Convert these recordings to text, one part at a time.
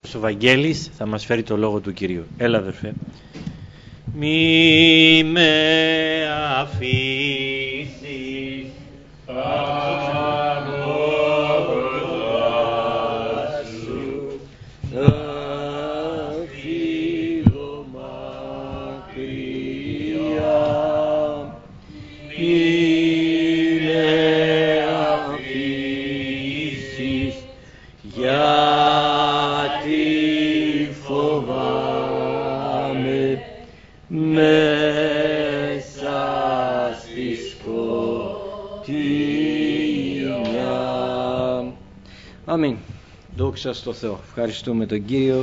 ο Βαγγέλης θα μας φέρει το λόγο του Κυρίου. Έλα αδερφέ. Μη με αφήσεις αγώνα σου να φύγω μακριά. Μη με αφήσεις γιατί φοβάμαι μέσα στη σκοτεινιά. Αμήν. Δόξα στο Θεό. Ευχαριστούμε τον Κύριο.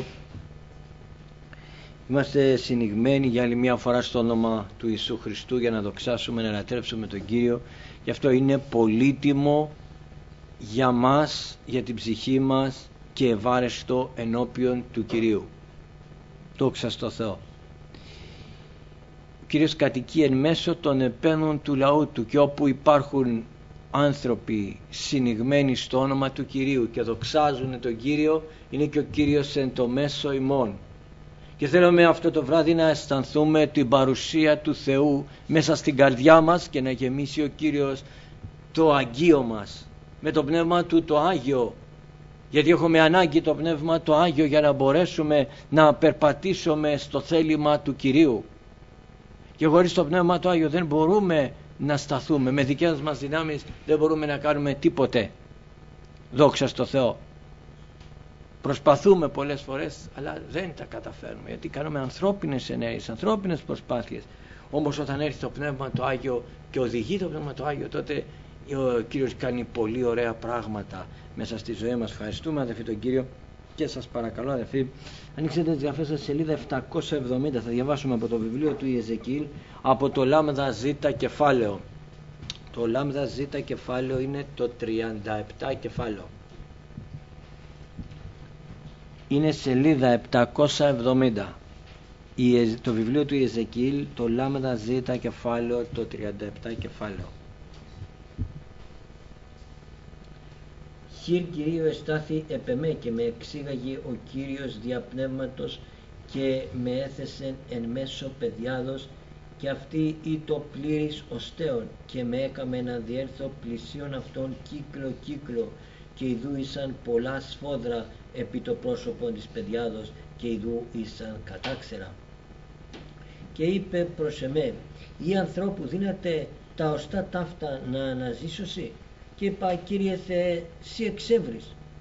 Είμαστε συνηγμένοι για άλλη μια φορά στο όνομα του Ιησού Χριστού για να δοξάσουμε, να λατρέψουμε τον Κύριο. Γι' αυτό είναι πολύτιμο για μας, για την ψυχή μας και ευάρεστο ενώπιον του Κυρίου. Δόξα στο Θεό. Ο Κύριος κατοικεί εν μέσω των επένων του λαού του, και όπου υπάρχουν άνθρωποι συνηγμένοι στο όνομα του Κυρίου και δοξάζουν τον Κύριο, είναι και ο Κύριος εν το μέσο ημών. Και θέλουμε αυτό το βράδυ να αισθανθούμε την παρουσία του Θεού μέσα στην καρδιά μας και να γεμίσει ο Κύριος το Αγίο μας με το Πνεύμα Του το Άγιο, γιατί έχουμε ανάγκη το Πνεύμα το Άγιο για να μπορέσουμε να περπατήσουμε στο θέλημα του Κυρίου. Και χωρίς το Πνεύμα το Άγιο δεν μπορούμε να σταθούμε, με δικές μας δυνάμεις δεν μπορούμε να κάνουμε τίποτε. Δόξα στο Θεό. Προσπαθούμε πολλές φορές αλλά δεν τα καταφέρουμε, γιατί κάνουμε ανθρώπινες ενέργειες, ανθρώπινες προσπάθειες. Όμως όταν έρθει το Πνεύμα το Άγιο και οδηγεί το Πνεύμα το Άγιο, τότε ο Κύριος κάνει πολύ ωραία πράγματα μέσα στη ζωή μας. Ευχαριστούμε αδελφοί τον Κύριο και σας παρακαλώ αδελφοί, ανοίξτε τις γραφές σας σελίδα 770. Θα διαβάσουμε από το βιβλίο του Ιεζεκιήλ, από το λάμδα ζήτα κεφάλαιο. Το λάμδα ζήτα κεφάλαιο είναι το 37 κεφάλαιο. Είναι σελίδα 770. Το βιβλίο του Ιεζεκιήλ, το λάμδα ζήτα κεφάλαιο, το 37 κεφάλαιο. Χείρ Κυρίου εστάθη επεμέ και με εξήγαγε ο Κύριος δια πνεύματος και με έθεσεν εν μέσω παιδιάδος, και αυτή ήτο πλήρης οστέων, και με έκαμε να διέλθω πλησίον αυτών κύκλο κύκλο, και ιδού ήσαν πολλά σφόδρα επί το πρόσωπο της παιδιάδος, και ιδού ήσαν κατάξερα. Και είπε προς εμέ, ή ανθρώπου δύναται τα οστά ταύτα να αναζήσωσι? Και είπα, Κύριε Θεέ, σύ εξεύρεις.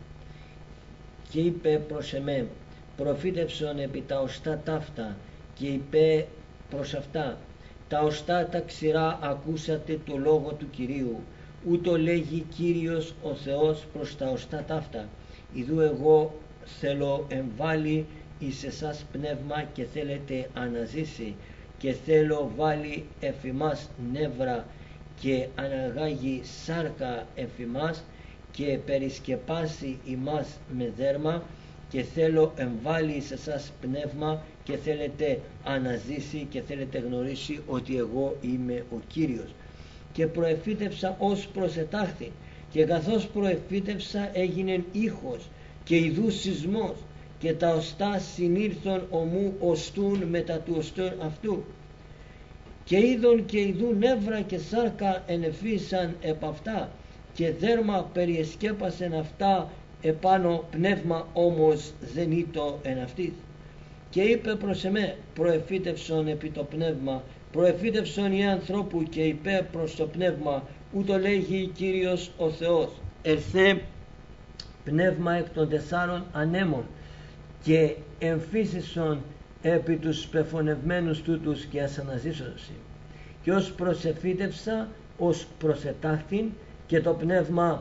Και είπε προς εμέ, προφήτευσον επί τα οστά ταύτα, και είπε προς αυτά, τα οστά τα ξηρά ακούσατε το λόγο του Κυρίου, ούτω λέγει Κύριος ο Θεός προς τα οστά ταύτα. Ιδού εγώ θέλω εμβάλλει εις εσάς πνεύμα και θέλετε αναζήσει, και θέλω βάλει εφημάς νεύρα και αναγάγει σάρκα εφημάς, και περισκεπάσει ημάς με δέρμα, και θέλω εμβάλλει σε εσάς πνεύμα και θέλετε αναζήσει και θέλετε γνωρίσει ότι εγώ είμαι ο Κύριος. Και προεφήτευσα ως προσετάχθη, και καθώς προεφήτευσα έγινεν ήχος και ιδού σεισμός, και τα οστά συνήλθον ομού οστούν μετά του οστών αυτού, και είδον και ιδού νεύρα και σάρκα ενεφίσαν επ' αυτά, και δέρμα περιεσκέπασεν αυτά επάνω, πνεύμα όμως δεν ήτο εν αυτής. Και είπε προς εμέ, προεφήτευσον επί το πνεύμα, προεφήτευσον οι ανθρώπου, και είπε προς το πνεύμα, ούτω λέγει Κύριος ο Θεός, ερθέ πνεύμα εκ των 4 ανέμων, και εμφύσισον επί τους πεφωνευμένους τούτους, και ας αναζήσωσι. Και ως προσεφήτευσα, ως προσετάχθην, και το πνεύμα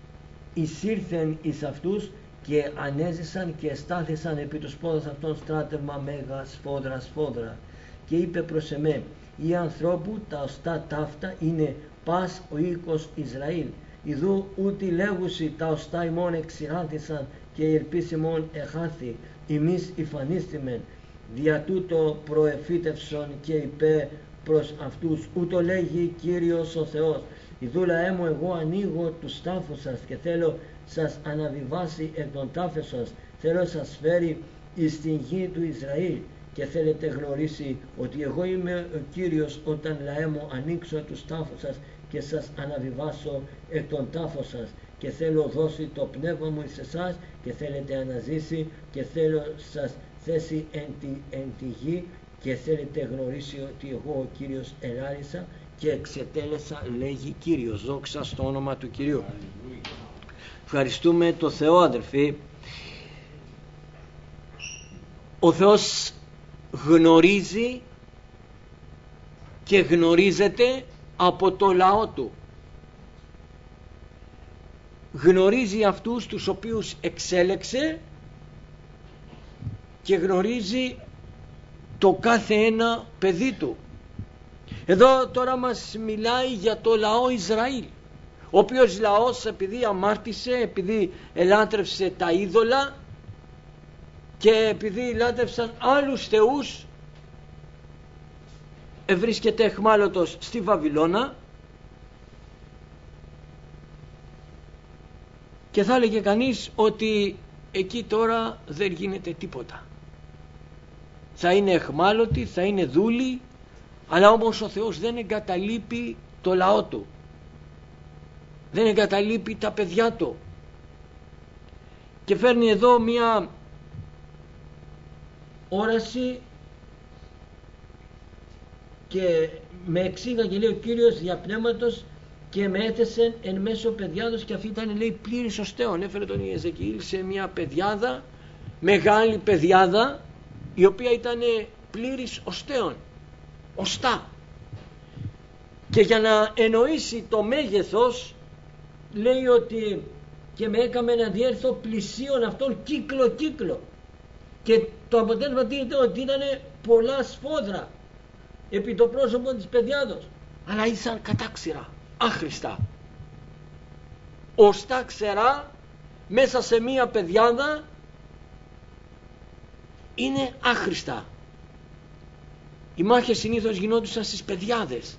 εισήλθεν εις αυτούς, και ανέζησαν και εστάθησαν επί τους πόδους αυτών στράτευμα μέγα σφόδρα σφόδρα. Και είπε προς εμέ, οι ανθρώπου τα οστά ταύτα είναι πας ο οίκος Ισραήλ. Ιδού ούτι λέγουσι τα οστά ημών εξηράνθησαν, και η ελπίς ημών εχάθη, ημείς υφανίστημεν. Δια τούτο προεφήτευσον και είπε προς αυτούς, ούτω λέγει Κύριος ο Θεός, ιδού λαέ μου εγώ ανοίγω τους τάφους σας, και θέλω σας αναβιβάσει εκ των τάφων σας, θέλω να σας φέρει εις την γη του Ισραήλ, και θέλετε γνωρίσει ότι εγώ είμαι ο Κύριος, όταν λαέ μου ανοίξω τους τάφους σας και σας αναβιβάσω εκ των τάφων σας, και θέλω δώσει το πνεύμα μου εις εσάς και θέλετε αναζήσει, και θέλω σας θέσει εν τη γη, και θέλετε γνωρίσει ότι εγώ ο Κύριος ελάρισα και εξετέλεσα, λέγει Κύριος. Δόξα στο όνομα του Κυρίου. Ευχαριστούμε το Θεό, αδερφοί. Ο Θεός γνωρίζει και γνωρίζεται από το λαό του. Γνωρίζει αυτούς τους οποίους εξέλεξε και γνωρίζει το κάθε ένα παιδί του. Εδώ τώρα μας μιλάει για το λαό Ισραήλ, ο οποίος λαός, επειδή αμάρτησε, επειδή ελάτρευσε τα είδωλα και επειδή λάτρευσαν άλλους θεούς, βρίσκεται εχμάλωτος στη Βαβυλώνα, και θα έλεγε κανείς ότι εκεί τώρα δεν γίνεται τίποτα. Θα είναι εχμάλωτοι, θα είναι δούλοι, αλλά όμως ο Θεός δεν εγκαταλείπει το λαό του, δεν εγκαταλείπει τα παιδιά του. Και φέρνει εδώ μία όραση και με εξήγαγε, λέει, ο Κύριος δια πνεύματος και με έθεσε εν μέσω παιδιάδος, και αυτή ήταν, λέει, πλήρης οστέων. Έφερε τον Ιεζεκιήλ σε μια παιδιάδα, μεγάλη παιδιάδα, η οποία ήταν πλήρης οστέων, οστά. Και για να εννοήσει το μέγεθος, λέει ότι και με έκαμε να διέρθω πλησίον αυτών κύκλο, και το αποτέλεσμα ήταν ότι ήταν πολλά σφόδρα επί το πρόσωπο της παιδιάδος, αλλά ήσαν κατάξυρα, άχρηστα, οστά ξερά μέσα σε μία παιδιάδα είναι άχρηστα. Οι μάχες συνήθως γινόντουσαν στις παιδιάδες,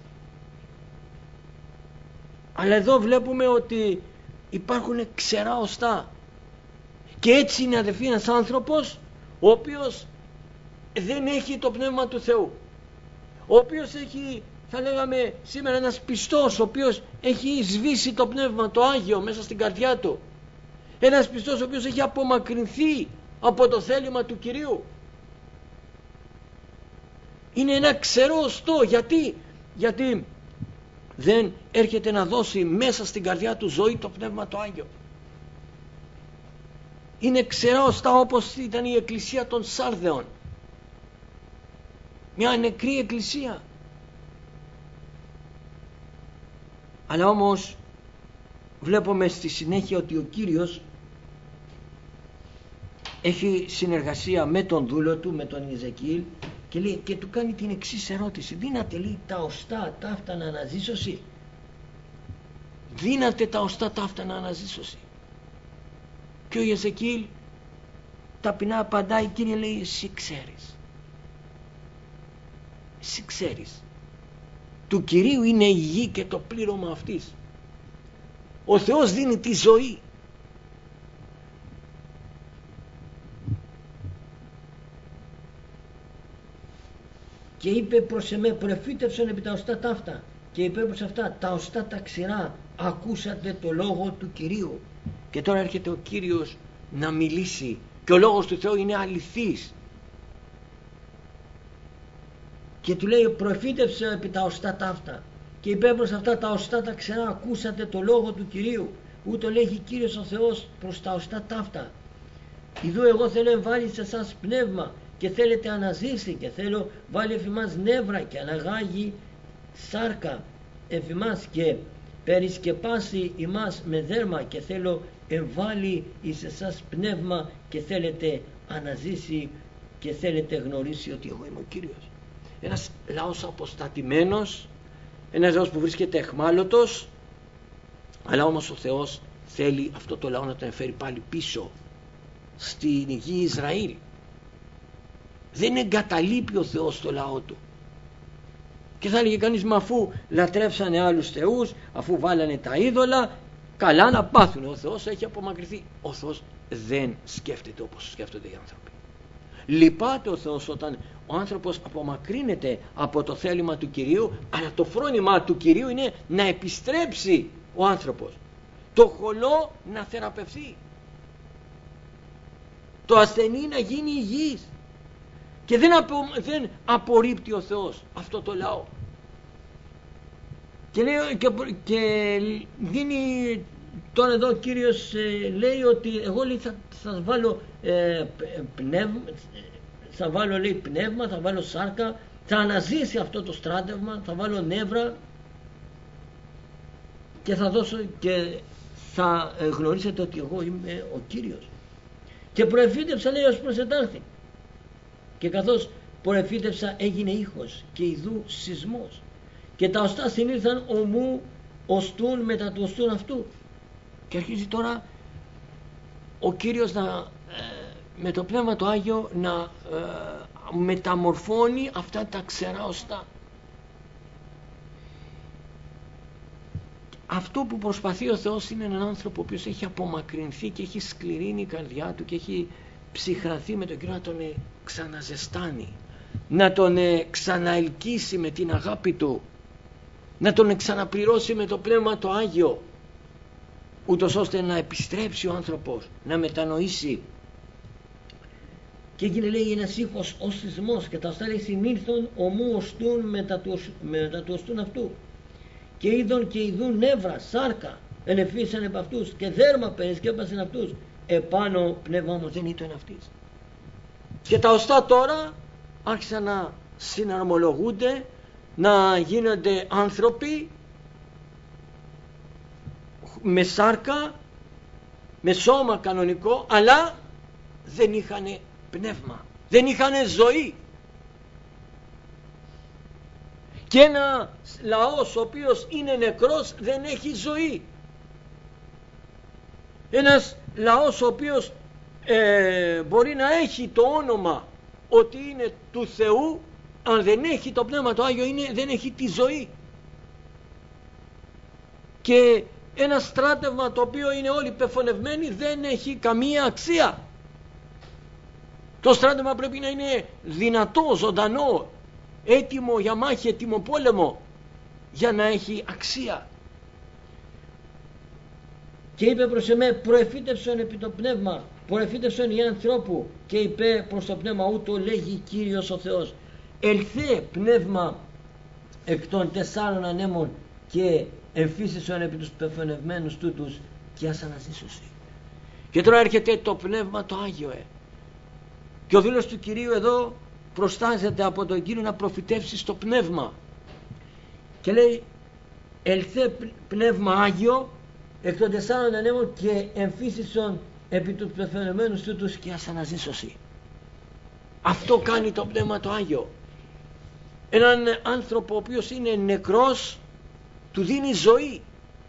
αλλά εδώ βλέπουμε ότι υπάρχουν ξερά οστά. Και έτσι είναι, αδελφοί, ένας άνθρωπος ο οποίος δεν έχει το πνεύμα του Θεού, ο οποίος έχει, θα λέγαμε σήμερα, ένας πιστός ο οποίος έχει σβήσει το πνεύμα το Άγιο μέσα στην καρδιά του, ένας πιστός ο οποίος έχει απομακρυνθεί από το θέλημα του Κυρίου. Είναι ένα ξερό οστό. Γιατί δεν έρχεται να δώσει μέσα στην καρδιά του ζωή το πνεύμα το Άγιο. Είναι ξερά οστά, όπως ήταν η εκκλησία των Σάρδεων, μια νεκρή εκκλησία. Αλλά όμως βλέπουμε στη συνέχεια ότι ο Κύριος έχει συνεργασία με τον δούλο του, με τον Ιεζεκιήλ, και λέει, και του κάνει την εξής ερώτηση: δύναται, λέει, τα οστά ταύτα να αναζήσωση? Δύναται τα οστά ταύτα να αναζήσωση? Και ο Ιεζεκιήλ ταπεινά απαντάει: Κύριε, λέει, εσύ ξέρεις. Εσύ ξέρεις. Του Κυρίου είναι η γη και το πλήρωμα αυτής. Ο Θεός δίνει τη ζωή. Και είπε προς εμέ: προφήτευσον επί τα οστά ταύτα. Και είπε προς αυτά: τα οστά τα ξηρά, ακούσατε το λόγο του Κυρίου. Και τώρα έρχεται ο Κύριος να μιλήσει, και ο λόγος του Θεού είναι αληθής. Και του λέει: προφήτευσε επί τα οστά ταύτα. Και είπε προς αυτά: τα οστά τα ξηρά, ακούσατε το λόγο του Κυρίου. Ούτω λέγει Κύριος ο Θεός προς τα οστά ταύτα. Ιδού εγώ θέλω εμβάλει σε εσάς πνεύμα, και θέλετε αναζήσει, και θέλω βάλει εφημάς νεύρα και αναγάγει σάρκα εφημάς, και περισκεπάσει ημάς με δέρμα, και θέλω εμβάλει εις εσάς πνεύμα, και θέλετε αναζήσει, και θέλετε γνωρίσει ότι εγώ είμαι ο Κύριος. Ένας λαός αποστατημένος, ένας λαός που βρίσκεται εχμάλωτος, αλλά όμως ο Θεός θέλει αυτό το λαό να τον φέρει πάλι πίσω στην γη Ισραήλ. Δεν εγκαταλείπει ο Θεός το λαό του. Και θα έλεγε κανείς: μα αφού λατρεύσανε άλλους θεούς, αφού βάλανε τα είδωλα, καλά να πάθουν. Ο Θεός έχει απομακρυνθεί. Ο Θεός δεν σκέφτεται όπως σκέφτονται οι άνθρωποι. Λυπάται ο Θεός όταν ο άνθρωπος απομακρύνεται από το θέλημα του Κυρίου, αλλά το φρόνημα του Κυρίου είναι να επιστρέψει ο άνθρωπος, το χολό να θεραπευθεί, το ασθενή να γίνει υγιής. Και δεν απορρίπτει ο Θεός αυτό το λαό. Και δίνει τώρα εδώ ο Κύριος, λέει ότι εγώ, λέει, θα βάλω πνεύμα, θα βάλω σάρκα, θα αναζήσει αυτό το στράτευμα, θα βάλω νεύρα και θα δώσω και θα γνωρίσετε ότι εγώ είμαι ο Κύριος. Και προεφήτευσα, λέει, ως προσετάχθη. Και καθώς προεφήτευσα έγινε ήχος και ιδού σεισμός. Και τα οστά συνήλθαν ομού οστούν μετά του οστούν αυτού. Και αρχίζει τώρα ο Κύριος με το Πνεύμα το Άγιο να μεταμορφώνει αυτά τα ξερά οστά. Αυτό που προσπαθεί ο Θεός είναι έναν άνθρωπο ο οποίος έχει απομακρυνθεί και έχει σκληρύνει η καρδιά του και έχει ψυχρανθεί με τον Κύριο, να τον ξαναζεστάνει, να τον ξαναελκύσει με την αγάπη του, να τον ξαναπληρώσει με το Πνεύμα το Άγιο, ούτως ώστε να επιστρέψει ο άνθρωπος, να μετανοήσει. Και έγινε, λέει, ένας ήχος ως σεισμός και τα οστά, λέει, συνήλθον ομού οστούν μετά του οστούν αυτού. Και είδον και ειδούν νεύρα, σάρκα, ενεφίσαν επ' αυτούς και δέρμα περισκέπασαν αυτούς. Επάνω πνεύμα όμως δεν ήταν αυτής. Και τα οστά τώρα άρχισαν να συναρμολογούνται, να γίνονται άνθρωποι με σάρκα, με σώμα κανονικό, αλλά δεν είχαν πνεύμα, δεν είχαν ζωή. Και ένα λαός ο οποίος είναι νεκρός δεν έχει ζωή. Ένας λαός ο οποίος μπορεί να έχει το όνομα ότι είναι του Θεού, αν δεν έχει το Πνεύμα το Άγιο δεν έχει τη ζωή. Και ένα στράτευμα το οποίο είναι όλοι πεφωνευμένοι δεν έχει καμία αξία. Το στράτευμα πρέπει να είναι δυνατό, ζωντανό, έτοιμο για μάχη, έτοιμο πόλεμο, για να έχει αξία. Και είπε προς εμέ, προεφήτευσον επί το πνεύμα, προεφήτευσον οι ανθρώπου, και είπε προς το πνεύμα, ούτω λέγει Κύριος ο Θεός, ελθέ πνεύμα εκ των 4 ανέμων και εμφύσισον επί τους πεφωνευμένους τούτους και ας αναζήσωσι. Και τώρα έρχεται το Πνεύμα το Άγιο, και ο δούλος του Κυρίου εδώ προστάζεται από τον Κύριο να προφητεύσει στο πνεύμα και λέει, ελθέ πνεύμα Άγιο εκ των 4 ανέμων και εμφύσισον επί τους πεφωνευμένους τούτους και ας αναζήσωσι. Αυτό κάνει το Πνεύμα το Άγιο. Έναν άνθρωπο ο οποίος είναι νεκρός του δίνει ζωή.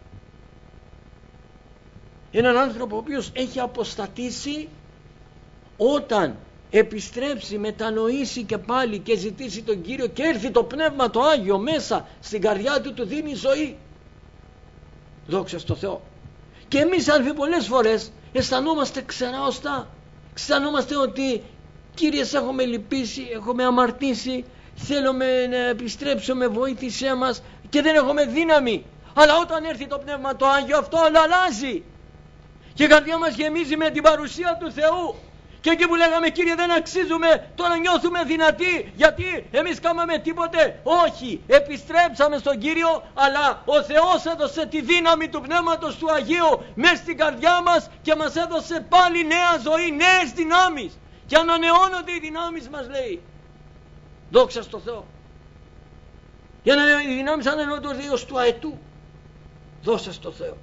Έναν άνθρωπο ο οποίος έχει αποστατήσει, όταν επιστρέψει, μετανοήσει και πάλι και ζητήσει τον Κύριο και έρθει το Πνεύμα το Άγιο μέσα στην καρδιά του, του δίνει ζωή. Δόξα στο Θεό. Και εμείς, αδελφοί, πολλές φορές αισθανόμαστε ξερά οστά. Αισθανόμαστε ότι, Κύριε, σε έχουμε λυπήσει, έχουμε αμαρτήσει, θέλουμε να επιστρέψουμε, βοήθησέ μας, και δεν έχουμε δύναμη. Αλλά όταν έρθει το Πνεύμα το Άγιο, αυτό αλλάζει και η καρδιά μας γεμίζει με την παρουσία του Θεού. Και εκεί που λέγαμε, Κύριε, δεν αξίζουμε, τώρα νιώθουμε δυνατοί, γιατί εμείς κάναμε τίποτε. Όχι, επιστρέψαμε στον Κύριο, αλλά ο Θεός έδωσε τη δύναμη του Πνεύματος του Αγίου μέσα στην καρδιά μας και μας έδωσε πάλι νέα ζωή, νέες δυνάμεις, και ανανεώνονται οι δυνάμεις μας, λέει. Δόξα στο Θεό. Για να οι δυνάμεις ανανεώνονται ως του αετού. Δόξα στο Θεό.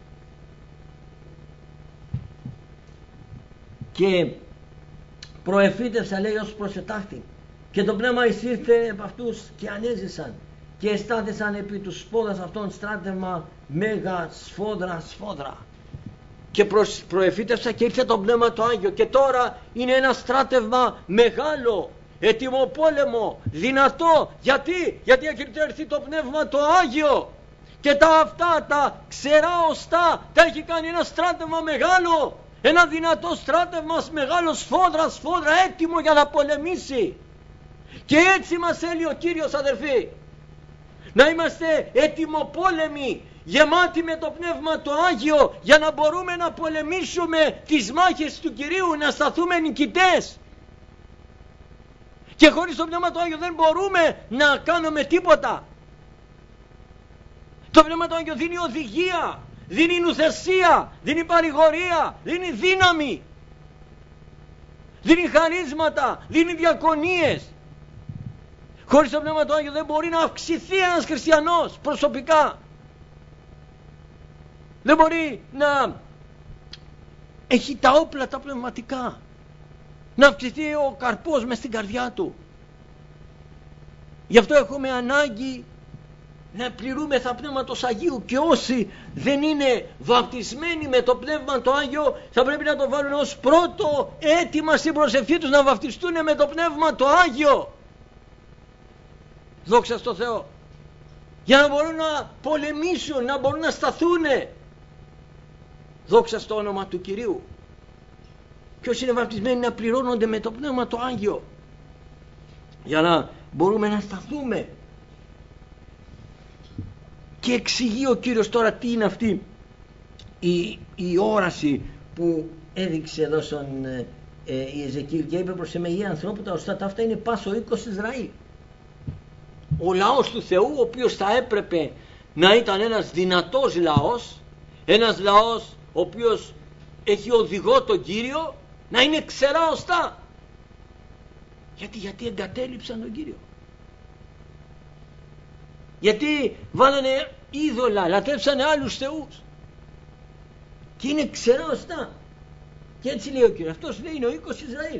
Και προεφήτευσα, λέει, ως προσετάχτη, και το πνεύμα εισήρθε από αυτούς και ανέζησαν και εστάθησαν επί τους σπόδας αυτών στράτευμα μέγα σφόδρα. Και προεφήτευσα και ήρθε το Πνεύμα το Άγιο, και τώρα είναι ένα στράτευμα μεγάλο, έτοιμο πόλεμο, δυνατό. Γιατί έχει έρθει το Πνεύμα το Άγιο και αυτά τα ξερά οστά τα έχει κάνει ένα στράτευμα μεγάλο, ένα δυνατό στράτευμα, μεγάλο σφόδρα, έτοιμο για να πολεμήσει. Και έτσι μας θέλει ο Κύριος, αδερφοί, να είμαστε έτοιμοπόλεμοι, γεμάτοι με το Πνεύμα το Άγιο, για να μπορούμε να πολεμήσουμε τις μάχες του Κυρίου, να σταθούμε νικητές. Και χωρίς το Πνεύμα το Άγιο δεν μπορούμε να κάνουμε τίποτα. Το Πνεύμα το Άγιο δίνει οδηγία, δίνει νουθεσία, δίνει παρηγορία, δίνει δύναμη, δίνει χαρίσματα, δίνει διακονίες. Χωρίς το Πνεύμα το Άγιο δεν μπορεί να αυξηθεί ένας χριστιανός προσωπικά. Δεν μπορεί να έχει τα όπλα τα πνευματικά, να αυξηθεί ο καρπός μες στην καρδιά του. Γι' αυτό έχουμε ανάγκη να πληρούμεθα Πνεύματος Αγίου, και όσοι δεν είναι βαπτισμένοι με το Πνεύμα το Άγιο θα πρέπει να το βάλουν ως πρώτο αίτημα στην προσευχή τους, να βαπτιστούν με το Πνεύμα το Άγιο. Δόξα στο Θεό. Για να μπορούν να πολεμήσουν, να μπορούν να σταθούν. Δόξα στο όνομα του Κυρίου. Και όσοι είναι βαπτισμένοι να πληρώνονται με το Πνεύμα το Άγιο, για να μπορούμε να σταθούμε. Και εξηγεί ο Κύριος τώρα τι είναι αυτή η όραση που έδειξε εδώ στον Ιεζεκίηλ, και είπε προς εμεγεί ανθρώπου, τα οστά αυτά είναι πάσο οίκος Ισραήλ. Ο λαός του Θεού, ο οποίος θα έπρεπε να ήταν ένας δυνατός λαός, ένας λαός ο οποίος έχει οδηγό τον Κύριο, να είναι ξερά οστά. Γιατί εγκατέλειψαν τον Κύριο. Γιατί βάλανε είδωλα, λατρέψανε άλλους θεούς και είναι ξερά οστά. Και έτσι λέει ο Κύριος, αυτός λέει είναι ο οίκος Ισραήλ.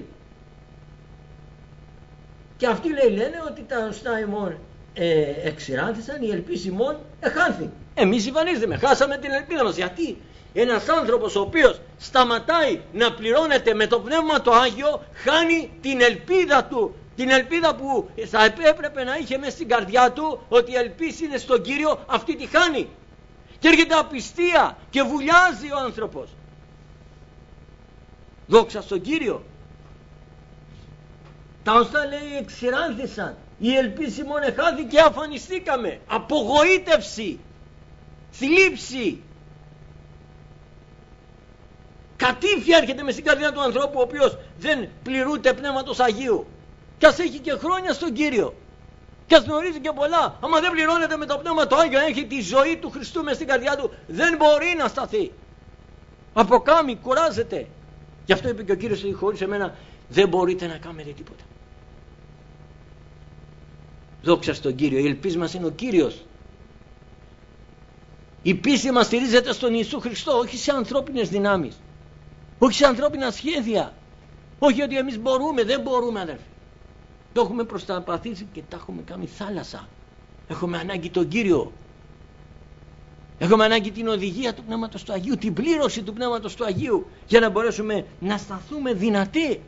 Και αυτοί λένε ότι τα οστά ημών εξηράνθησαν, η ελπίς ημών εχάνθη. Εμείς υφανίζουμε, χάσαμε την ελπίδα μας. Γιατί ένας άνθρωπος ο οποίος σταματάει να πληρώνεται με το Πνεύμα το Άγιο, χάνει την ελπίδα του, την ελπίδα που θα έπρεπε να είχε μέσα στην καρδιά του, ότι η ελπίς είναι στον Κύριο, αυτή τη χάνει. Και έρχεται απιστία και βουλιάζει ο άνθρωπος. Δόξα στον Κύριο. Τα οστά λέει εξηράνθησαν, η ελπίς ημών εχάθη και αφανιστήκαμε. Απογοήτευση, θλίψη, κατήφια έρχεται μες στην καρδιά του ανθρώπου, ο οποίος δεν πληρούνται Πνεύματος Αγίου, κι ας έχει και χρόνια στον Κύριο κι ας γνωρίζει και πολλά. Άμα δεν πληρώνεται με το Πνεύμα το Άγιο, έχει τη ζωή του Χριστού μες στην καρδιά του, δεν μπορεί να σταθεί. Αποκάμει, κουράζεται. Γι' αυτό είπε και ο Κύριος, χωρίς εμένα δεν μπορείτε να κάνετε τίποτα. Δόξα στον Κύριο. Η ελπίς μας είναι ο Κύριος. Η πίστη μας στηρίζεται στον Ιησού Χριστό, όχι σε ανθρώπινες δυνάμεις, όχι σε ανθρώπινα σχέδια, όχι ότι εμείς μπορούμε, δεν μπορούμε, αδερφοί. Το έχουμε προσταπαθήσει και τα έχουμε κάνει θάλασσα. Έχουμε ανάγκη τον Κύριο. Έχουμε ανάγκη την οδηγία του Πνεύματος του Αγίου, την πλήρωση του Πνεύματος του Αγίου, για να μπορέσουμε να σταθούμε δυνατοί.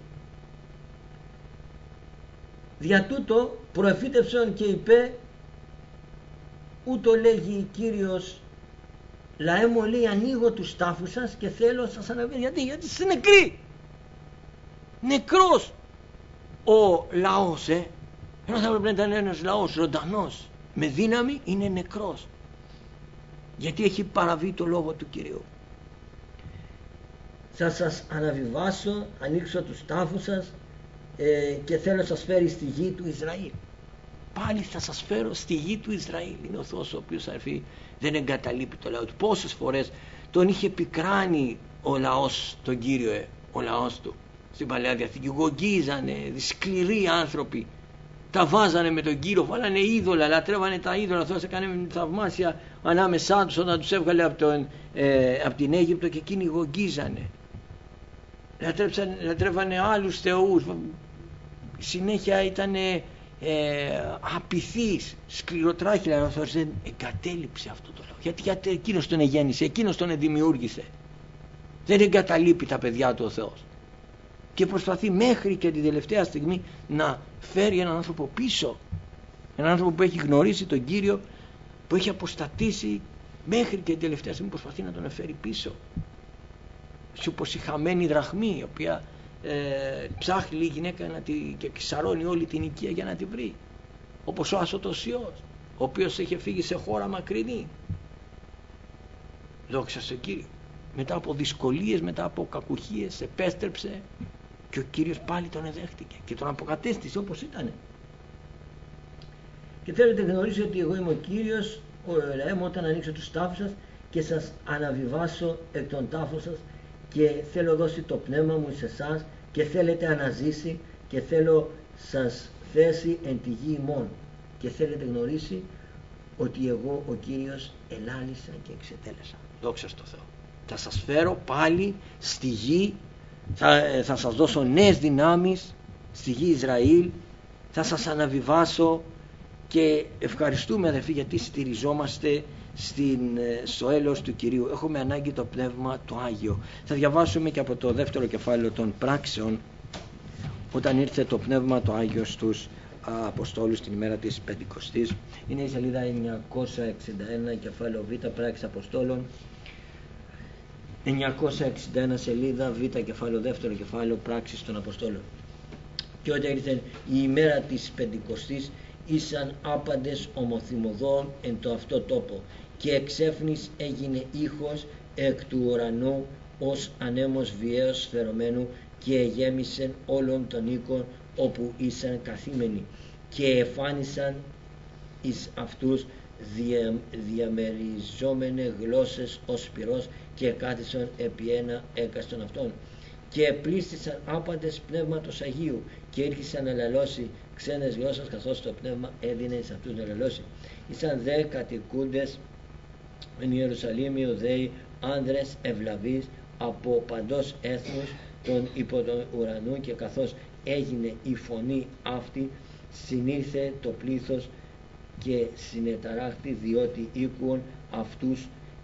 Δια τούτο προεφήτευσον και είπε, ούτω λέγει Κύριος, λαέ μου, λέει, ανοίγω τους τάφους σας και θέλω σας αναβαίνει. Γιατί είστε νεκροί. Νεκρός ο λαός, ενώ θα έπρεπε να ήταν ένας λαός ζωντανός με δύναμη, είναι νεκρός. Γιατί έχει παραβεί το λόγο του Κυρίου. Θα σας αναβιβάσω, ανοίξω τους τάφους σας και θέλω σας φέρει στη γη του Ισραήλ. Πάλι θα σας φέρω στη γη του Ισραήλ. Είναι ο Θεός ο οποίος, αδερφοί, δεν εγκαταλείπει το λαό του. Πόσες φορές τον είχε πικράνει ο λαός τον Κύριο, ο λαός του στην Παλαιά Διαθήκη. Γογγίζανε, σκληροί άνθρωποι, τα βάζανε με τον Κύριο, βάλανε είδωλα, λατρεύανε τα είδωλα. Ο Θεός έκανε θαυμάσια ανάμεσά τους όταν τους έβγαλε από την Αίγυπτο, και εκείνοι γογγίζανε, λατρεύανε άλλους θεούς, συνέχεια ήτανε απειθείς, σκληροτράχυλα. Ο Θεός δεν εγκατέλειψε αυτό το λόγο. Γιατί εκείνος τον εγέννησε, εκείνος τον δημιούργησε. Δεν εγκαταλείπει τα παιδιά του ο Θεός. Και προσπαθεί μέχρι και την τελευταία στιγμή να φέρει έναν άνθρωπο πίσω. Έναν άνθρωπο που έχει γνωρίσει τον Κύριο που έχει αποστατήσει μέχρι και την τελευταία στιγμή προσπαθεί να τον φέρει πίσω. Όπως η χαμένη δραχμή, η οποία ψάχνει η γυναίκα και ξαρώνει όλη την οικία για να τη βρει. Όπως ο άσωτος Υιός, ο οποίος είχε φύγει σε χώρα μακρινή. Δόξα στον Κύριο. Μετά από δυσκολίες, μετά από κακουχίες επέστρεψε και ο Κύριος πάλι τον εδέχτηκε και τον αποκατέστησε όπως ήταν. Και θέλετε να γνωρίσετε ότι εγώ είμαι ο Κύριος, ο λαέ μου, όταν ανοίξω τους τάφους σας και σας αναβιβάσω εκ των τάφων σας και θέλω δώσει το πνεύμα μου σε εσάς και θέλετε αναζήσει και θέλω σας θέσει εν τη γη ημών και θέλετε γνωρίσει ότι εγώ ο Κύριος ελάλησα και εξετέλεσα. Δόξα στο Θεό. Θα σας φέρω πάλι στη γη, θα σας δώσω νέες δυνάμεις στη γη Ισραήλ, θα σας αναβιβάσω και ευχαριστούμε αδερφοί γιατί στηριζόμαστε στο έλεος του Κυρίου. Έχουμε ανάγκη το Πνεύμα το Άγιο. Θα διαβάσουμε και από το δεύτερο κεφάλαιο των πράξεων, όταν ήρθε το Πνεύμα το Άγιο στους Αποστόλους την ημέρα της Πεντηκοστής. Είναι η σελίδα 961, κεφάλαιο Β, πράξεις Αποστόλων. 961 σελίδα Β, κεφάλαιο, δεύτερο κεφάλαιο, πράξεις των Αποστόλων. Και όταν ήρθε η ημέρα της Πεντηκοστής, ήσαν άπαντες ομοθυμωδών εν το αυτό τόπο και εξέφνης έγινε ήχος εκ του ουρανού ως ανέμος βιαίος σφαιρωμένου και γέμισεν όλων των οίκων όπου ήσαν καθήμενοι και εφάνισαν εις αυτούς διαμεριζόμενε γλώσσες ως πυρός και κάθισαν επί ένα έκαστον αυτών και πλήστησαν άπαντες πνεύματος Αγίου και ήρχισαν να λαλώσει ξένες γλώσσες καθώς το πνεύμα έδινε σε αυτούς να λαλώσει. Ήσαν δε κατοικούντες εν Ιερουσαλήμ Ιουδαίοι άνδρες ευλαβείς από παντός έθνους των υπό τον ουρανού και καθώς έγινε η φωνή αυτή συνήρθε το πλήθος και συνεταράχτη διότι ήκουον αυτούς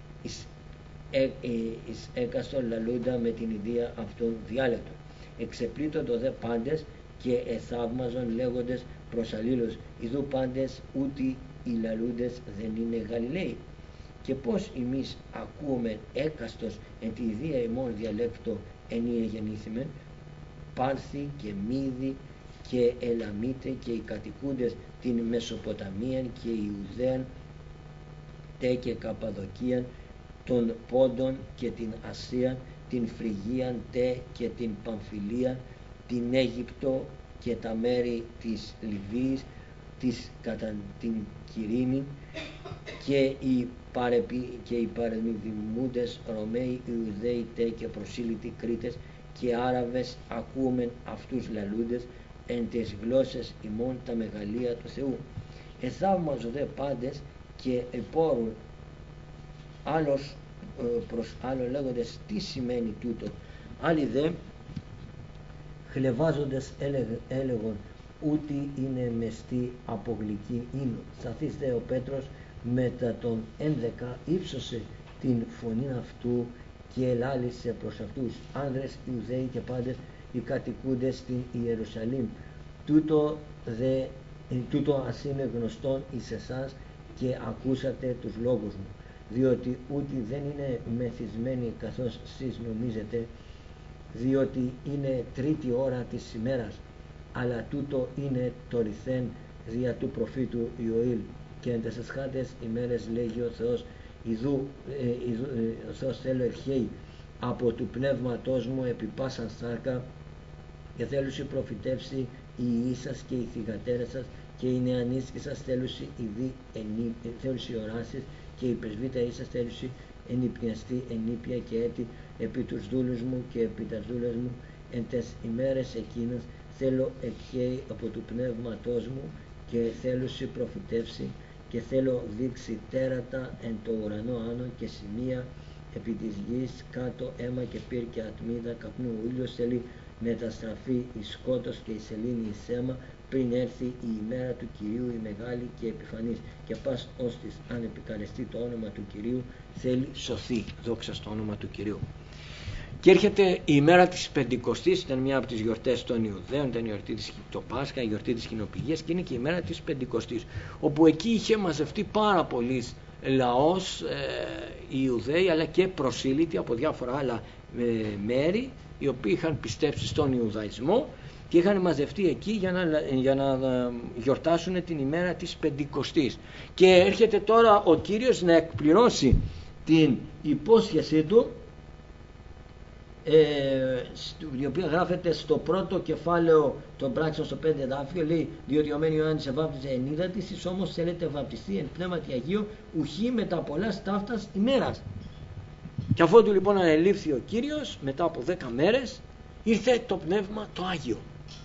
εις έκαστον λαλούντα με την ιδία αυτών διάλεκτων. Εξεπλήττοντο δε πάντες και εθαύμαζον λέγοντες προς αλλήλους ιδού πάντες ούτι οι λαλούντες δεν είναι Γαλιλαίοι. Και πως εμείς ακούμε έκαστος εν τη ιδία ημών διαλέκτο ενία γεννήθημεν, Πάρθη και Μίδη και Ελαμίτε και οι κατοικούντες την Μεσοποταμίαν και Ιουδαίαν τε και Καπαδοκίαν των Πόντων και την Ασίαν, την Φρυγίαν τε και την Παμφιλίαν, την Αίγυπτο και τα μέρη της Λιβύης, κατά την Κυρίνη και οι παρεμιδημούντες Ρωμαίοι, Ιουδαίοι τε και προσήλυτοι Κρήτες και Άραβες ακούμεν αυτούς λαλούντες εν τες γλώσσες ημών τα μεγαλεία του Θεού. Εθαύμαζο δε πάντες και επόρουν άλλος προς άλλο λέγοντες τι σημαίνει τούτο. Άλλοι δε χλεβάζοντες έλεγον ούτι είναι μεστή από γλυκή ίνου. Σταθείς δε ο Πέτρος μετά τον 11 ύψωσε την φωνή αυτού και ελάλησε προς αυτούς άνδρες Ιουδαίοι και πάντες οι κατοικούντες στην Ιερουσαλήμ. Τούτο ας είναι γνωστόν εις εσάς και ακούσατε τους λόγους μου, διότι ούτι δεν είναι μεθυσμένοι καθώς σεις νομίζετε, διότι είναι τρίτη ώρα της ημέρας, αλλά τούτο είναι το ρηθέν δια του προφήτου Ιωήλ. Και εν τες εσχάτες ημέρες λέγει ο Θεός, ο Θεός θέλω ευχαίει από του πνεύματός μου επί πάσαν σάρκα και θέλουσι προφητεύσει οι ιείς σας και οι θυγατέρες σας και οι νεανίσκοι σας θέλουσι οράσεις και οι πρεσβύτεροι σας θέλουσι ενυπνιαστεί ενήπια και έτη επί τους δούλους μου και επί τας δούλες μου εν τες ημέρες εκείνες θέλω ευχαίει από του πνεύματός μου και θέλουσι προφητεύσει και θέλω δείξει τέρατα εν το ουρανό άνω και σημεία επί της γης κάτω αίμα και πυρ και ατμίδα καπνού. Ο ήλιος θέλει μεταστραφεί εις σκότος και η σελήνη εις αίμα πριν έρθει η ημέρα του Κυρίου η μεγάλη και επιφανής και πας ώστις αν επικαλεστεί το όνομα του Κυρίου θέλει σωθεί. Δόξα στο όνομα του Κυρίου. Και έρχεται η ημέρα της Πεντηκοστής, ήταν μια από τις γιορτές των Ιουδαίων, ήταν η γιορτή το Πάσχα, η γιορτή της Κοινοπηγίας, και είναι και η ημέρα της Πεντηκοστής, όπου εκεί είχε μαζευτεί πάρα πολύ λαός, οι Ιουδαίοι, αλλά και προσήλυτοι από διάφορα άλλα μέρη, οι οποίοι είχαν πιστέψει στον Ιουδαϊσμό και είχαν μαζευτεί εκεί για να γιορτάσουν την ημέρα της Πεντηκοστής. Και έρχεται τώρα ο Κύριος να εκπληρώσει την υπόσχεσή του, η οποία γράφεται στο πρώτο κεφάλαιο των πράξεων, στο 5 εδάφιο, λέει: διότι ο μεν Ιωάννης εβάπτιζε εν ύδατι, εις όμως θέλετε βαπτιστεί εν πνεύματι Αγίου, ουχή μετά πολλάς ταύτας ημέρας. Και αφότου λοιπόν ανελήφθη ο Κύριος, μετά από 10 μέρες ήρθε το Πνεύμα το Άγιο.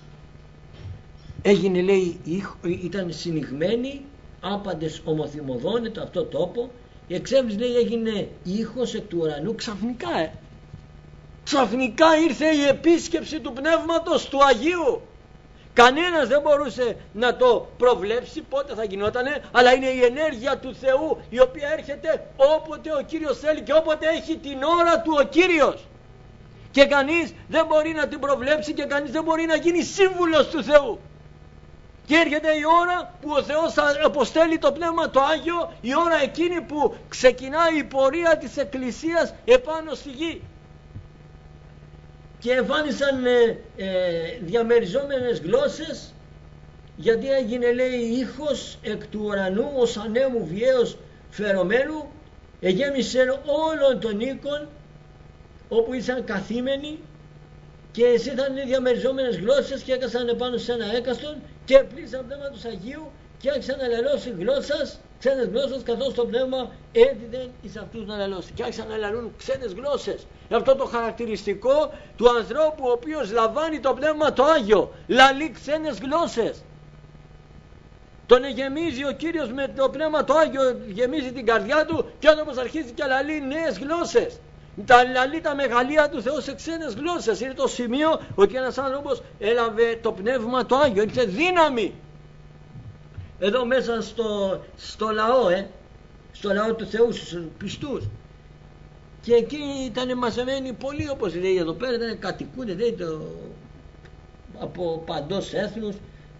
Έγινε, λέει, ήταν συνηγμένοι άπαντες ομοθυμοδώνε το αυτό τόπο, εξέβης, λέει, έγινε ήχος εκ του ουρανού ξαφνικά. Ξαφνικά ήρθε η επίσκεψη του Πνεύματος του Αγίου. Κανένας δεν μπορούσε να το προβλέψει πότε θα γινότανε, αλλά είναι η ενέργεια του Θεού η οποία έρχεται όποτε ο Κύριος θέλει και όποτε έχει την ώρα του ο Κύριος. Και κανείς δεν μπορεί να την προβλέψει και κανείς δεν μπορεί να γίνει σύμβουλος του Θεού. Και έρχεται η ώρα που ο Θεός θα αποστέλει το Πνεύμα το Άγιο, η ώρα εκείνη που ξεκινάει η πορεία της Εκκλησίας επάνω στη γη. Και εμφάνισαν διαμεριζόμενες γλώσσες, γιατί έγινε, λέει, ήχος εκ του ουρανού ως ανέμου βιαίως φερωμένου, εγέμισε όλων των οίκων όπου ήσαν καθήμενοι, και ήταν διαμεριζόμενες γλώσσες και έκασαν επάνω σε ένα έκαστον και πλήσαν πνεύματος Αγίου και άρχισαν να λαλώσει γλώσσας, ξένες γλώσσες, καθώς το Πνεύμα έδιδε εις αυτούς να λαλώσει. Και άρχισαν να λαλούν ξένες γλώσσες. Αυτό το χαρακτηριστικό του ανθρώπου ο οποίος λαμβάνει το Πνεύμα το Άγιο, λαλεί ξένες γλώσσες. Τον γεμίζει ο Κύριος με το Πνεύμα το Άγιο, γεμίζει την καρδιά του και ο άνθρωπος αρχίζει και λαλεί νέες γλώσσες. Λαλεί τα μεγαλεία του Θεού σε ξένες γλώσσες. Είναι το σημείο ότι ένας άνθρωπος έλαβε το Πνεύμα το Άγιο, είναι δύναμη. Εδώ μέσα στο λαό, στο λαό του Θεού, στους πιστούς. Και εκεί ήταν μαζεμένοι πολλοί, όπως λέει εδώ πέρα, ήταν κατοικούνται, λέει, από παντός έθνους,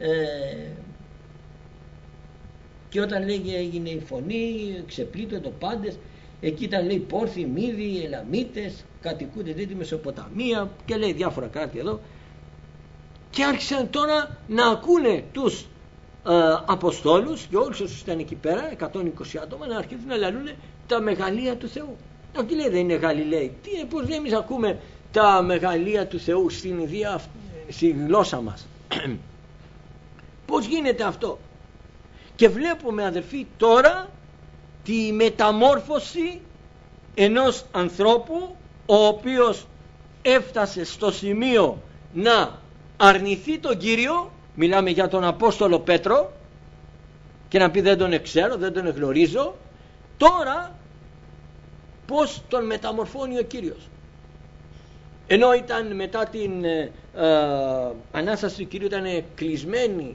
και όταν λέγει έγινε η φωνή, ξεπλήττω το πάντες. Εκεί ήταν, λέει, Πόρθοι, Μύδοι, Ελαμίτες, κατοικούνται, λέει, τη Μεσοποταμία και λέει διάφορα κράτη εδώ. Και άρχισαν τώρα να ακούνε τους Αποστόλους και όλους όσους ήταν εκεί πέρα, 120 άτομα, να αρχίσουν να λαλούν τα μεγαλεία του Θεού. Αυτοί, λέει, δεν είναι Γαλιλαίοι. Πώς λέει, εμείς ακούμε τα μεγαλεία του Θεού στην ιδία, στη γλώσσα μας. Πώς γίνεται αυτό? Και βλέπουμε, αδερφοί, τώρα τη μεταμόρφωση ενός ανθρώπου ο οποίος έφτασε στο σημείο να αρνηθεί τον Κύριο. Μιλάμε για τον Απόστολο Πέτρο, και να πει δεν τον ξέρω, δεν τον γνωρίζω. Τώρα πως τον μεταμορφώνει ο Κύριος. Ενώ ήταν μετά την Ανάσταση του Κυρίου, ήταν κλεισμένοι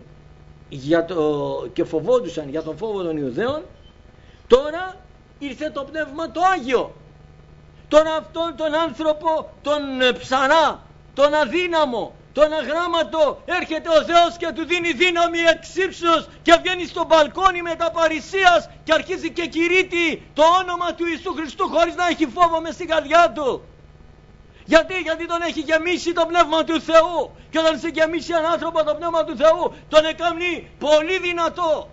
και φοβόντουσαν για τον φόβο των Ιουδαίων, τώρα ήρθε το Πνεύμα το Άγιο. Τώρα αυτόν τον άνθρωπο, τον ψαρά, τον αδύναμο, τον αγράμματο, έρχεται ο Θεός και του δίνει δύναμη εξ ύψους και βγαίνει στο μπαλκόνι μεταπαρησίας και αρχίζει και κηρύττει το όνομα του Ιησού Χριστού χωρίς να έχει φόβο μες στην καρδιά του. Γιατί τον έχει γεμίσει το Πνεύμα του Θεού, και όταν σε γεμίσει έναν άνθρωπο το Πνεύμα του Θεού, τον έκανε πολύ δυνατό.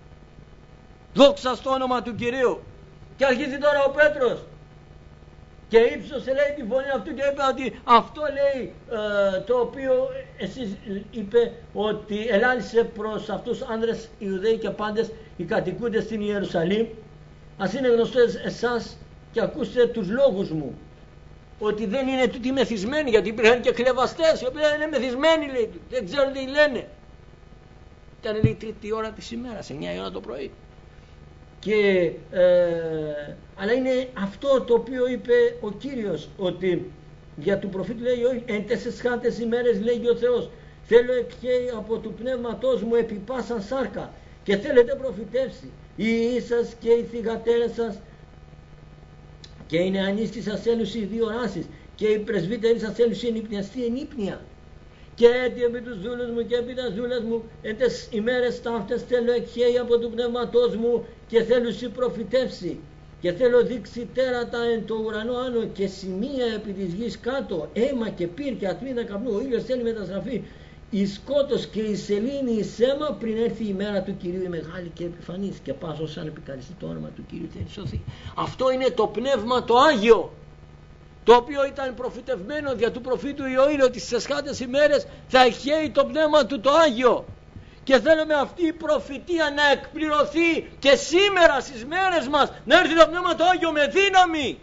Δόξα στο όνομα του Κυρίου. Και αρχίζει τώρα ο Πέτρος και ύψωσε, λέει, τη φωνή αυτού και είπε ότι αυτό, λέει, το οποίο εσείς, είπε, ότι ελάλησε προς αυτούς άνδρες Ιουδαίοι και πάντες οι κατοικούντες στην Ιερουσαλήμ, ας είναι γνωστό εσάς και ακούστε τους λόγους μου, ότι δεν είναι τούτοι μεθυσμένοι, γιατί υπήρχαν και κλεβαστές οι οποίοι είναι μεθυσμένοι, λέει, δεν ξέρουν τι λένε. Ήταν, λέει, 3η ώρα της ημέρας, 9 η ώρα το πρωί. Και, αλλά είναι αυτό το οποίο είπε ο Κύριος, ότι για του προφήτου, λέει, εν 4 ημέρες, λέγει ο Θεός, θέλω εκχέει από του πνεύματός μου επί πάσαν σάρκα, και θέλετε προφητεύσει οι ίσας και οι θυγατέρες σας και οι νεανείς της ασέλους οι διοράσεις και οι πρεσβύτεροι σας θέλουν ενύπνιαστεί ενύπνια. Και έτσι επί τους δούλους μου και επί τα δούλας μου εν τες ημέρες ταύτες θέλω εκχέει από του πνεύματός μου και θέλω σοι προφητεύσει και θέλω δείξει τέρατα εν το ουρανό άνω και σημεία επί της γης κάτω, αίμα και πυρ και ατμίδα καπνού. Ο ήλιος θέλει μεταστραφεί εις σκότος και η σελήνη εις αίμα πριν έρθει η μέρα του Κυρίου η μεγάλη και επιφανής, και πάσος σαν επικαλεστεί το όνομα του Κυρίου θέλει σωθεί. Αυτό είναι το πνεύμα το Άγιο, το οποίο ήταν προφητευμένο δια του προφήτου Ιωήλ ότι στις εσχάτες ημέρες θα εχέει το πνεύμα του το Άγιο, και θέλουμε αυτή η προφητεία να εκπληρωθεί και σήμερα στις μέρες μας, να έρθει το πνεύμα το Άγιο με δύναμη.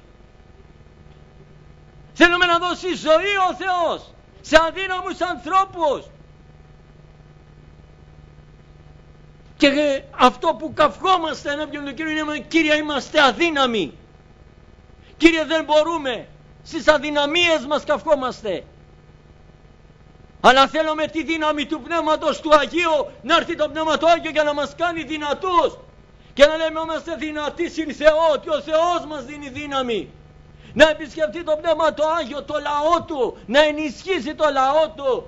Θέλουμε να δώσει ζωή ο Θεός σε αδύναμους ανθρώπους, και αυτό που καυχόμαστε ενώπιον του Κύριου είναι: Κύριε, είμαστε αδύναμοι, Κύριε, δεν μπορούμε. Στις αδυναμίες μας καυχόμαστε, αλλά θέλουμε τη δύναμη του Πνεύματος του Αγίου, να έρθει το Πνεύμα του Άγιο για να μας κάνει δυνατούς και να λέμε: είμαστε δυνατοί συν Θεό, ότι ο Θεός μας δίνει δύναμη. Να επισκεφτεί το Πνεύμα το Άγιο το λαό του, να ενισχύσει το λαό του,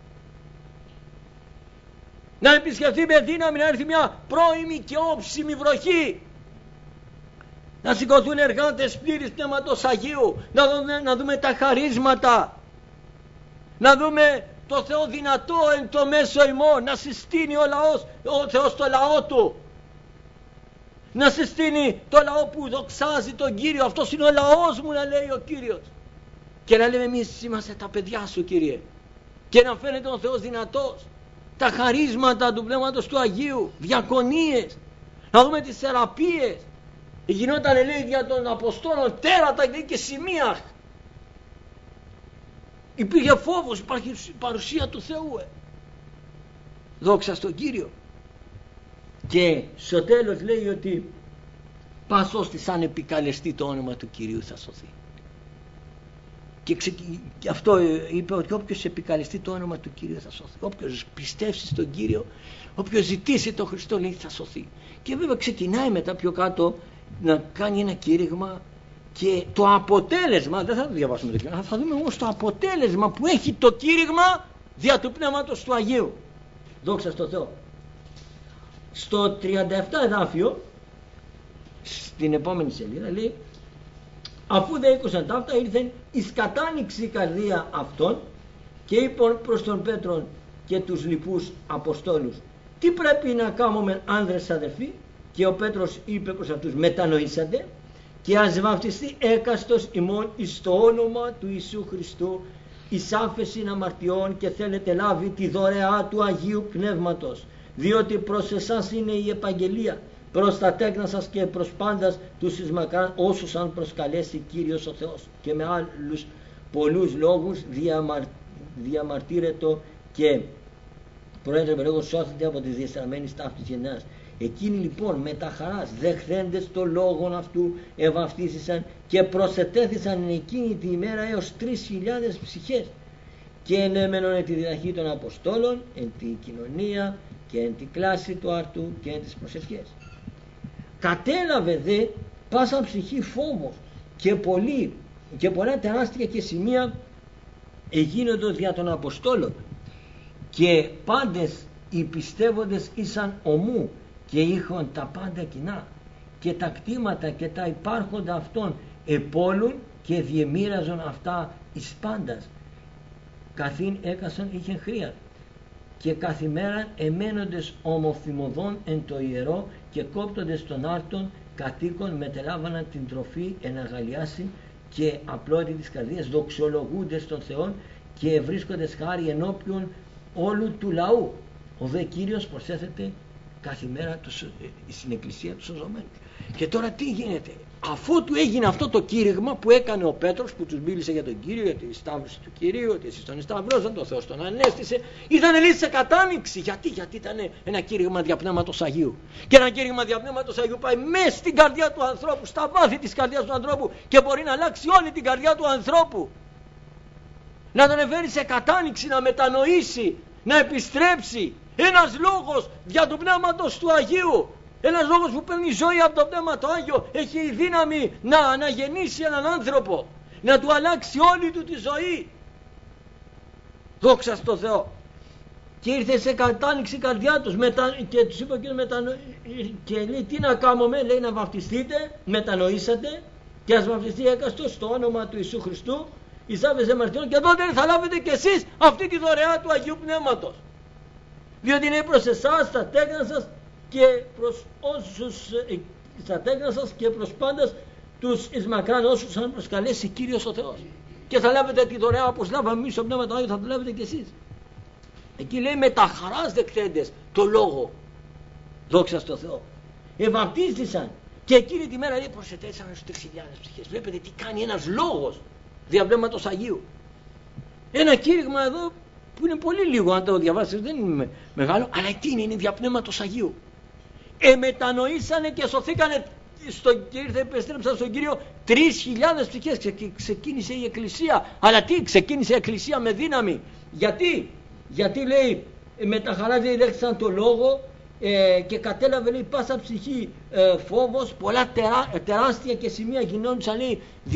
να επισκεφτεί με δύναμη, να έρθει μια πρώιμη και όψιμη βροχή, να σηκωθούν εργάτες πλήρης Πνεύματος Αγίου, να δούμε τα χαρίσματα, να δούμε το Θεό δυνατό εν το μέσο ημών, να συστήνει ο Θεός το λαό του, να συστήνει το λαό που δοξάζει τον Κύριο. Αυτός είναι ο λαός μου, να λέει ο Κύριος, και να λέμε: εμείς είμαστε τα παιδιά σου, Κύριε, και να φαίνεται ο Θεός δυνατός. Τα χαρίσματα του Πνεύματος του Αγίου, διακονίες, να δούμε τις θεραπείες. Γινόταν, λέει, δια των Αποστόλων τέρατα και σημεία. Υπήρχε φόβος, υπάρχει παρουσία του Θεού. Δόξα στον Κύριο. Και στο τέλος λέει ότι πας ώστε σαν επικαλεστεί το όνομα του Κυρίου θα σωθεί. Και αυτό είπε, ότι όποιος επικαλεστεί το όνομα του Κυρίου θα σωθεί. Όποιος πιστεύσει στον Κύριο, όποιος ζητήσει τον Χριστό, λέει, θα σωθεί. Και βέβαια ξεκινάει μετά πιο κάτω να κάνει ένα κήρυγμα, και το αποτέλεσμα, δεν θα το διαβάσουμε το κήρυγμα, θα δούμε όμως το αποτέλεσμα που έχει το κήρυγμα δια του Πνεύματος του Αγίου. Δόξα στο Θεό. Στο 37 εδάφιο, στην επόμενη σελίδα, λέει: αφού δεν ήκουσαν ταύτα, ήρθεν εις κατάνοιξη η καρδία αυτών, και είπαν προς τον Πέτρον και τους λοιπούς Αποστόλους: τι πρέπει να κάνουμε, άνδρες αδερφοί? Και ο Πέτρος είπε προς αυτούς: μετανοήσατε και ας βαφτιστεί έκαστος ημών εις το όνομα του Ιησού Χριστού εις άφεσιν αμαρτιών, και θέλετε λάβει τη δωρεά του Αγίου Πνεύματος, διότι προς εσάς είναι η επαγγελία, προς τα τέκνα σας και προς πάντας τους εις μακράν, όσους αν προσκαλέσει Κύριος ο Θεός. Και με άλλους πολλούς λόγους διαμαρτύρετο και προέτρεπε λόγω σώθητε από τις διεστραμμένες ταύτης γενιάς. Εκείνοι λοιπόν με τα χαράς δεχθέντες το λόγον αυτού ευαυτίσισαν και προσετέθησαν εκείνη τη ημέρα έως 3.000 ψυχές, και ενέμενον τη διδαχή των Αποστόλων, εν τη κοινωνία και εν τη κλάση του αρτού και εν τις προσευχές. Κατέλαβε δε πάσα ψυχή φόβος, και πολλά τεράστια και σημεία εγίνοντο δια των Αποστόλων, και πάντες οι πιστεύοντες ήσαν ομού και είχαν τα πάντα κοινά, και τα κτήματα και τα υπάρχοντα αυτών επόλουν και διεμοίραζον αυτά εις πάντας, καθήν έκασαν είχεν χρία, και καθημέραν εμένοντες ομοφημωδών εν το ιερό, και κόπτοντες των άρτων κατοίκων μετελάβαναν την τροφή εν αγαλιάσει, και απλότη της καρδίας δοξολογούντες των Θεών, και βρίσκοντες χάρη ενώπιον όλου του λαού. Ο δε Κύριος προσέθεται καθημέρα στην εκκλησία του σωζωμένους. Και τώρα τι γίνεται? Αφού του έγινε αυτό το κήρυγμα που έκανε ο Πέτρος, που τους μίλησε για τον Κύριο, για τη σταύρωση του Κυρίου, ότι εσείς τον σταυρώσαν, το Θεός τον ανέστησε, ήρθανε λέει σε κατάνοιξη. Γιατί ήταν ένα κήρυγμα δια Πνεύματος Αγίου. Και ένα κήρυγμα δια Πνεύματος Αγίου πάει μέσα στην καρδιά του ανθρώπου, στα βάθη της καρδιάς του ανθρώπου, και μπορεί να αλλάξει όλη την καρδιά του ανθρώπου. Να τον εφέρει σε κατάνοιξη, να μετανοήσει, να επιστρέψει. Ένας λόγος δια του Πνεύματος του Αγίου, ένας λόγος που παίρνει ζωή από το Πνεύμα το Άγιο, έχει η δύναμη να αναγεννήσει έναν άνθρωπο. να του αλλάξει όλη του τη ζωή. Δόξα στο Θεό. Και ήρθε σε κατάνοιξη η καρδιά τους και τους είπε ο Κύριος και λέει τι να κάνουμε, λέει να βαπτιστείτε, μετανοήσατε και ας βαπτιστεί έκαστος στο όνομα του Ιησού Χριστού εις άφεση αμαρτιών και τότε θα λάβετε κι εσείς αυτή τη δωρεά του Αγίου Πνεύματος. Διότι είναι προς εσάς, στα τέκνα σας και προς όσους στα τέκνα σας και προς πάντας τους εις μακράν όσους αν προσκαλέσει Κύριος ο Θεός. Και θα λάβετε τη δωρεά όπως λάβαμε εμείς το Πνεύμα του Άγιο, θα το λάβετε κι εσείς. Εκεί λέει με τα χαράς δεχθέντες το λόγο. Δόξα στο Θεό. Ευαπτίστησαν και εκείνη τη μέρα λέει προσετέθησαν στους 3.000 ψυχές. Βλέπετε τι κάνει ένας λόγος δια Πνεύματος Αγίου. Ένα κήρυγμα εδώ που είναι πολύ λίγο, αν το διαβάσεις δεν είναι μεγάλο, αλλά εκείνη είναι δια Πνεύματος Αγίου. Μετανοήσανε και σωθήκανε και επέστρεψαν στον Κύριο 3.000 ψυχές. Ξεκίνησε η Εκκλησία. Αλλά τι, ξεκίνησε η Εκκλησία με δύναμη. Γιατί λέει με τα χαρά δέχτησαν το λόγο και κατέλαβε λέει πάσα ψυχή φόβος, πολλά τεράστια και σημεία γινόντουσαν λέει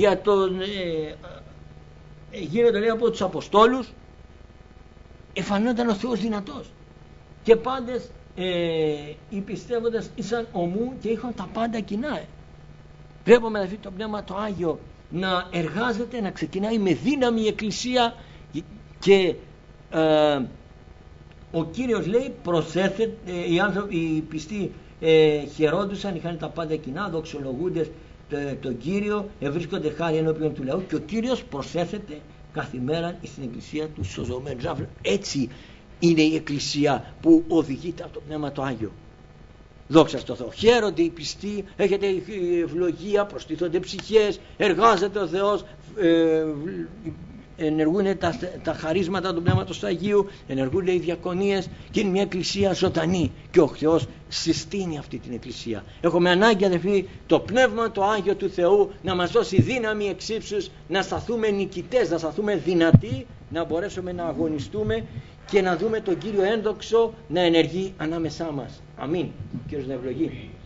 γίνονται λέει από τους Αποστόλους, εφανόταν ο Θεός δυνατός και πάντες οι πιστεύοντες ήσαν ομού και είχαν τα πάντα κοινά. Βλέπουμε δηλαδή το Πνεύμα το Άγιο να εργάζεται, να ξεκινάει με δύναμη η Εκκλησία και ο Κύριος λέει προσέθεται, οι άνθρωποι οι πιστοί χαιρόντουσαν, είχαν τα πάντα κοινά, δοξολογούνται τον Κύριο, βρίσκονται χάρη ενώπιον του λαού και ο Κύριος προσέθεται καθημέρα στην Εκκλησία του σωζωμένους. Έτσι είναι η Εκκλησία που οδηγείται από το Πνεύμα το Άγιο. Δόξα στο Θεό. Χαίρονται οι πιστοί, έχετε ευλογία, προστίθονται ψυχές, εργάζεται ο Θεός, ενεργούν τα χαρίσματα του Πνεύματος του Αγίου, ενεργούν οι διακονίες και είναι μια εκκλησία ζωντανή και ο Θεός συστήνει αυτή την εκκλησία. Έχουμε ανάγκη αδελφοί το Πνεύμα το Άγιο του Θεού να μας δώσει δύναμη εξύψους, να σταθούμε νικητές, να σταθούμε δυνατοί, να μπορέσουμε να αγωνιστούμε και να δούμε τον Κύριο ένδοξο να ενεργεί ανάμεσά μας. Αμήν. Κύριος να ευλογεί.